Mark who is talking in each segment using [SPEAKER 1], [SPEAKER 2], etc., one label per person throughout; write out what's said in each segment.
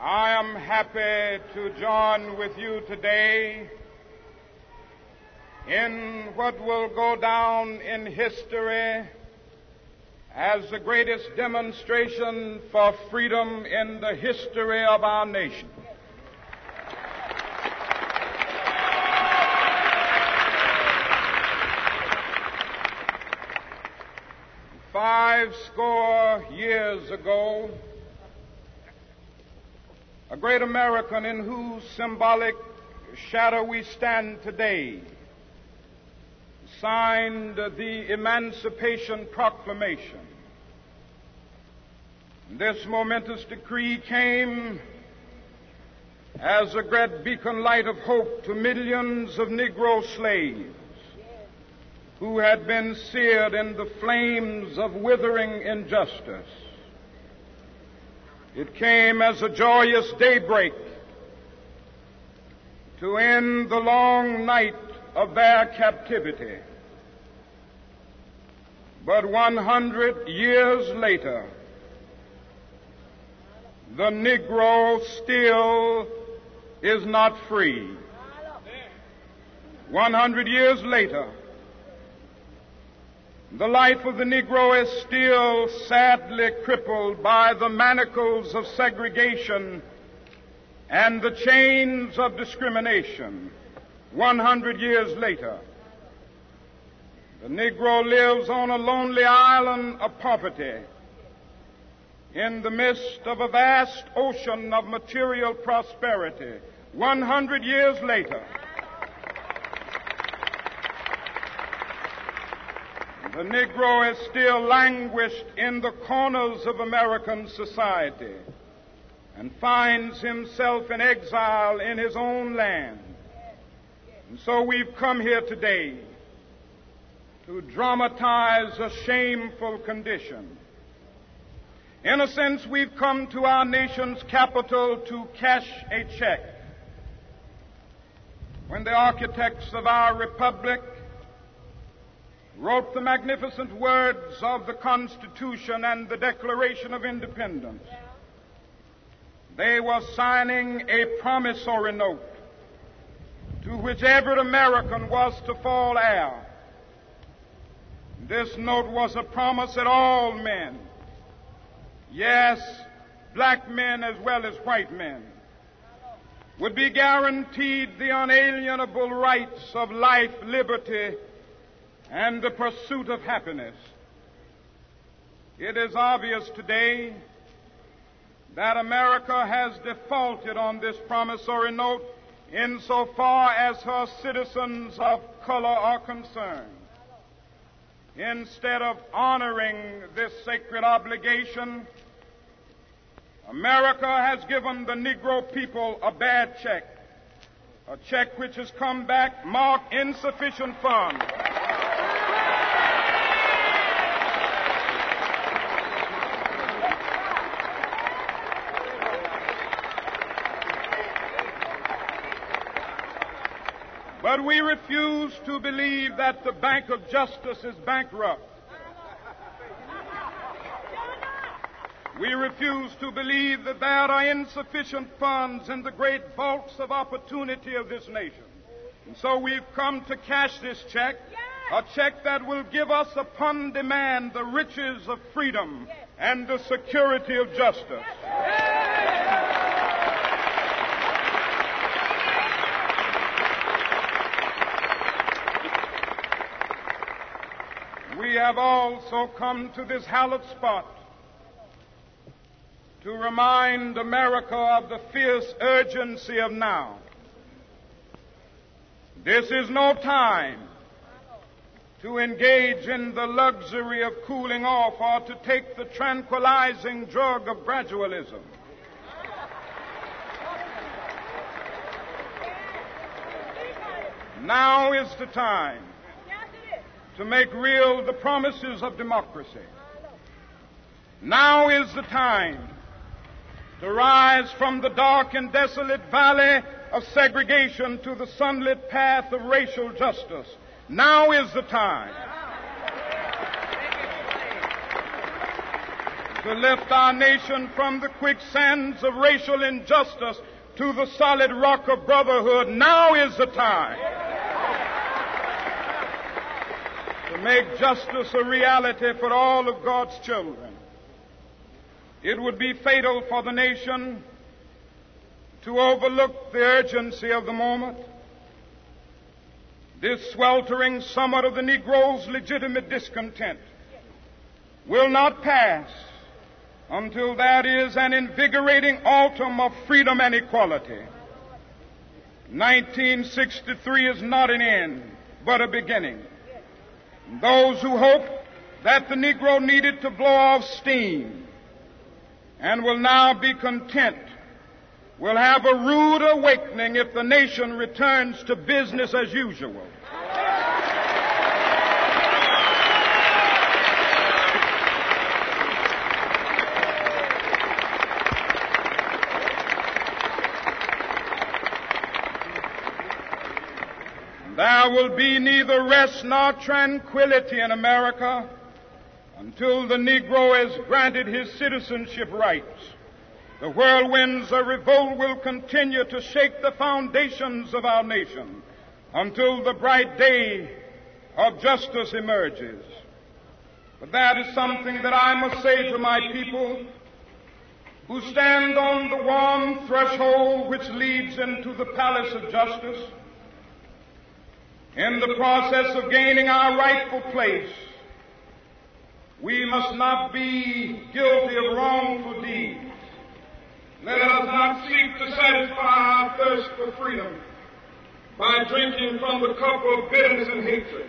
[SPEAKER 1] I am happy to join with you today in what will go down in history as the greatest demonstration for freedom in the history of our nation. Five score years ago, a great American in whose symbolic shadow we stand today signed the Emancipation Proclamation. This momentous decree came as a great beacon light of hope to millions of Negro slaves who had been seared in the flames of withering injustice. It came as a joyous daybreak to end the long night of their captivity. But 100 years later, the Negro still is not free. 100 years later, the life of the Negro is still sadly crippled by the manacles of segregation and the chains of discrimination. 100 years later, the Negro lives on a lonely island of poverty in the midst of a vast ocean of material prosperity. 100 years later, the Negro is still languished in the corners of American society and finds himself in exile in his own land. And so we've come here today to dramatize a shameful condition. In a sense, we've come to our nation's capital to cash a check. When the architects of our republic wrote the magnificent words of the Constitution and the Declaration of Independence, they were signing a promissory note to which every American was to fall heir. This note was a promise that all men, yes, black men as well as white men, would be guaranteed the unalienable rights of life, liberty, and the pursuit of happiness. It is obvious today that America has defaulted on this promissory note insofar as her citizens of color are concerned. Instead of honoring this sacred obligation, America has given the Negro people a bad check, a check which has come back marked insufficient funds. But we refuse to believe that the Bank of Justice is bankrupt. We refuse to believe that there are insufficient funds in the great vaults of opportunity of this nation. And so we've come to cash this check, a check that will give us upon demand the riches of freedom and the security of justice. We have also come to this hallowed spot to remind America of the fierce urgency of now. This is no time to engage in the luxury of cooling off or to take the tranquilizing drug of gradualism. Now is the time to make real the promises of democracy. Now is the time to rise from the dark and desolate valley of segregation to the sunlit path of racial justice. Now is the time. to lift our nation from the quicksands of racial injustice to the solid rock of brotherhood. Now is the time to make justice a reality for all of God's children. It would be fatal for the nation to overlook the urgency of the moment. This sweltering summit of the Negro's legitimate discontent will not pass until that is an invigorating autumn of freedom and equality. 1963 is not an end, but a beginning. Those who hope that the Negro needed to blow off steam and will now be content will have a rude awakening if the nation returns to business as usual. There will be neither rest nor tranquility in America until the Negro is granted his citizenship rights. The whirlwinds of revolt will continue to shake the foundations of our nation until the bright day of justice emerges. But that is something that I must say to my people who stand on the warm threshold which leads into the palace of justice. In the process of gaining our rightful place, we must not be guilty of wrongful deeds. Let us not seek to satisfy our thirst for freedom by drinking from the cup of bitterness and hatred.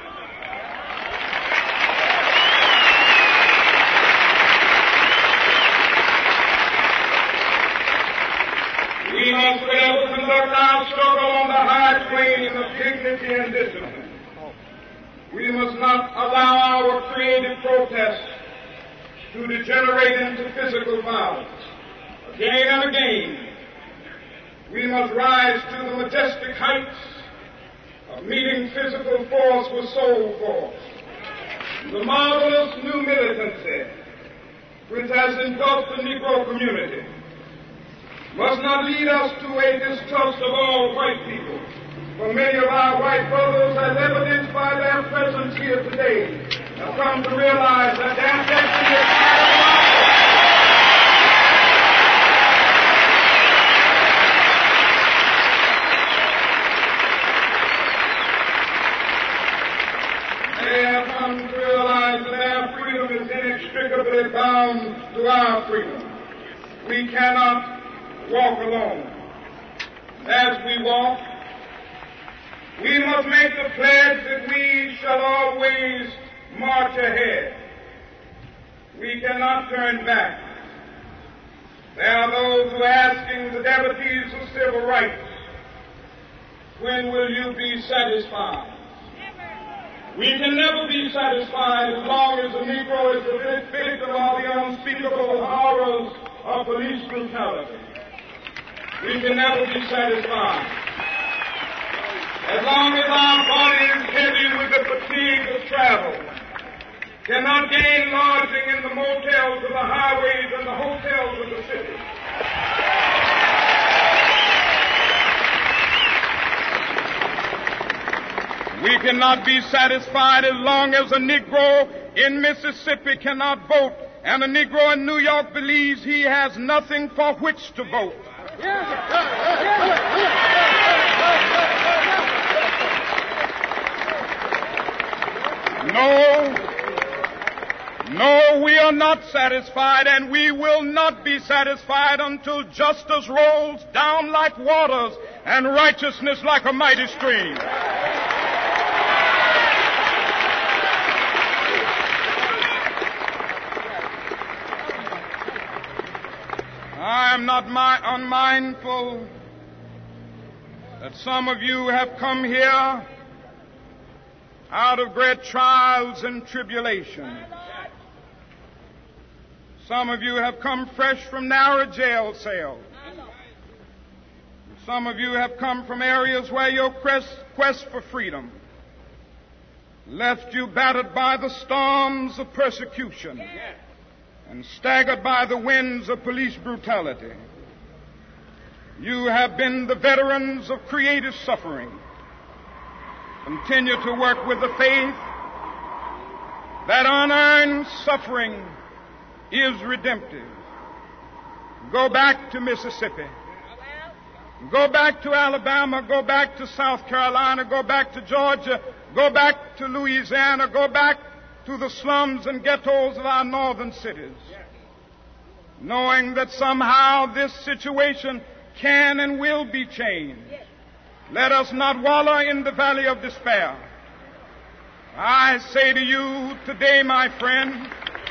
[SPEAKER 1] We must forever conduct our struggle on the high plane of dignity and discipline. We must not allow our creative protest to degenerate into physical violence. Again and again, we must rise to the majestic heights of meeting physical force with soul force. The marvelous new militancy which has engulfed the Negro community must not lead us to a distrust of all white people. For many of our white brothers, as evidenced by their presence here today, have come to realize that their destiny is part of our. They have come to realize that their freedom is inextricably bound to our freedom. We cannot walk alone. As we walk, we must make the pledge that we shall always march ahead. We cannot turn back. There are those who are asking the devotees of civil rights, when will you be satisfied? We can never be satisfied as long as the Negro is the victim of the unspeakable horrors of police brutality. We can never be satisfied. As long as our body is heavy with the fatigue of travel, cannot gain lodging in the motels of the highways and the hotels of the city. We cannot be satisfied as long as a Negro in Mississippi cannot vote and a Negro in New York believes he has nothing for which to vote. No, we are not satisfied, and we will not be satisfied until justice rolls down like waters and righteousness like a mighty stream. I am not unmindful that some of you have come here out of great trials and tribulations. Some of you have come fresh from narrow jail cells. Some of you have come from areas where your quest for freedom left you battered by the storms of persecution. and staggered by the winds of police brutality. You have been the veterans of creative suffering. Continue to work with the faith that unearned suffering is redemptive. Go back to Mississippi. Go back to Alabama. Go back to South Carolina. Go back to Georgia. Go back to Louisiana. Go back to the slums and ghettos of our northern cities, knowing that somehow this situation can and will be changed. Let us not wallow in the valley of despair. I say to you today, my friend,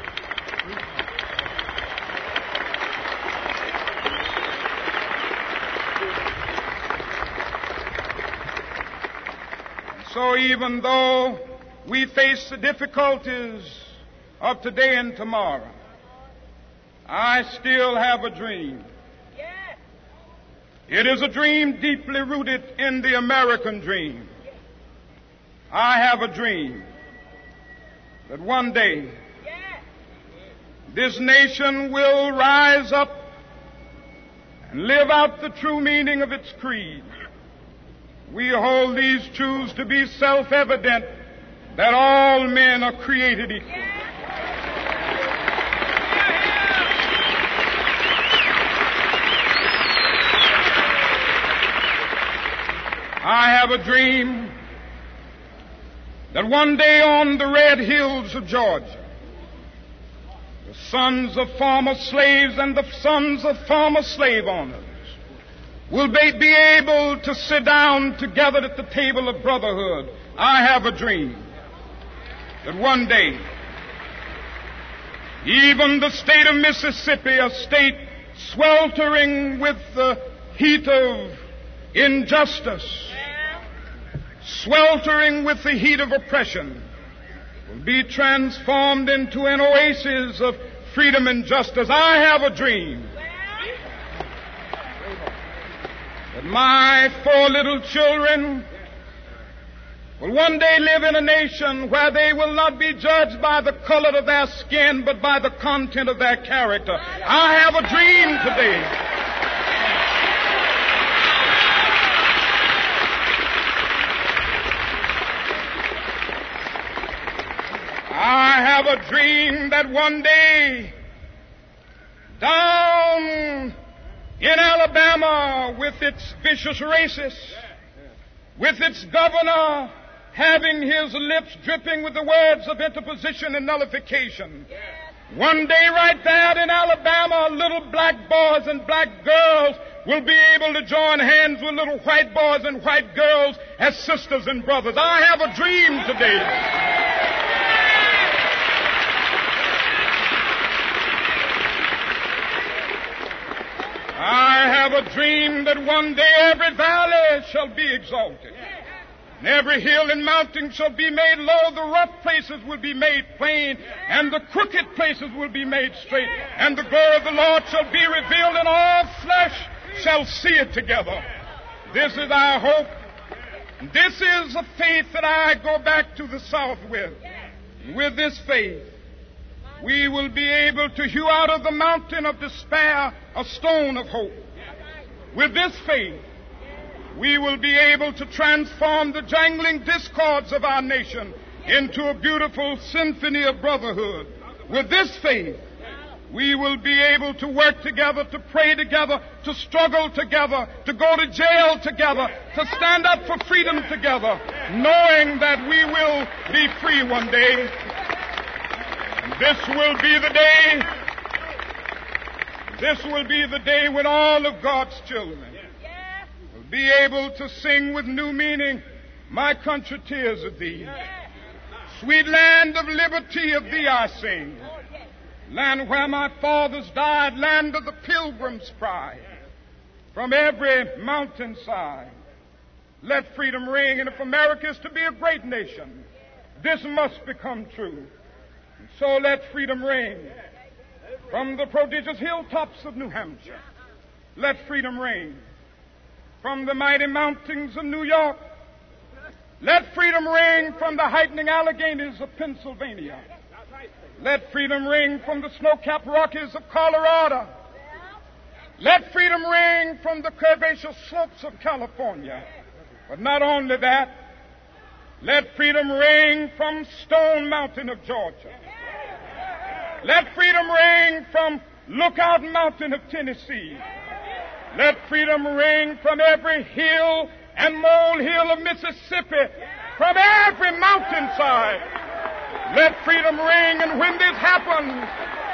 [SPEAKER 1] so even though we face the difficulties of today and tomorrow, I still have a dream. It is a dream deeply rooted in the American dream. I have a dream that one day this nation will rise up and live out the true meaning of its creed. We hold these truths to be self-evident, that all men are created equal. I have a dream that one day on the red hills of Georgia, the sons of former slaves and the sons of former slave owners will be able to sit down together at the table of brotherhood. I have a dream that one day even the state of Mississippi, a state sweltering with the heat of injustice, sweltering with the heat of oppression, will be transformed into an oasis of freedom and justice. I have a dream that my 4 little children will one day live in a nation where they will not be judged by the color of their skin, but by the content of their character. I have a dream today I have a dream that one day down in Alabama, with its vicious racists, with its governor having his lips dripping with the words of interposition and nullification, one day right there in Alabama, little black boys and black girls will be able to join hands with little white boys and white girls as sisters and brothers. I have a dream today I have a dream that one day every valley shall be exalted, and every hill and mountain shall be made low. The rough places will be made plain, and the crooked places will be made straight. And the glory of the Lord shall be revealed, and all flesh shall see it together. This is our hope. This is a faith that I go back to the South with. With this faith, we will be able to hew out of the mountain of despair a stone of hope. With this faith, we will be able to transform the jangling discords of our nation into a beautiful symphony of brotherhood. With this faith, we will be able to work together, to pray together, to struggle together, to go to jail together, to stand up for freedom together, knowing that we will be free one day. This will be the day when all of God's children will be able to sing with new meaning, "My country, tears of thee. Sweet land of liberty, of thee I sing. Land where my fathers died, land of the pilgrim's pride. From every mountainside, let freedom ring. And if America is to be a great nation, this must become true. So let freedom ring from the prodigious hilltops of New Hampshire. Let freedom ring from the mighty mountains of New York. Let freedom ring from the heightening Alleghanies of Pennsylvania. Let freedom ring from the snow-capped Rockies of Colorado. Let freedom ring from the curvaceous slopes of California. But not only that, let freedom ring from Stone Mountain of Georgia. Let freedom ring from Lookout Mountain of Tennessee. Let freedom ring from every hill and molehill of Mississippi, from every mountainside. Let freedom ring, and when this happens,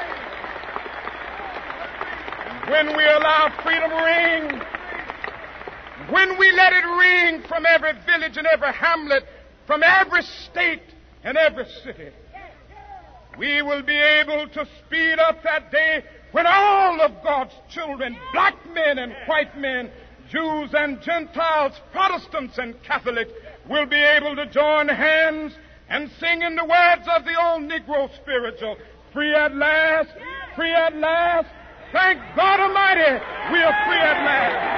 [SPEAKER 1] when we allow freedom ring, when we let it ring from every village and every hamlet, from every state and every city, we will be able to speed up that day when all of God's children, black men and white men, Jews and Gentiles, Protestants and Catholics, will be able to join hands and sing in the words of the old Negro spiritual, free at last, free at last. Thank God Almighty, we are free at last.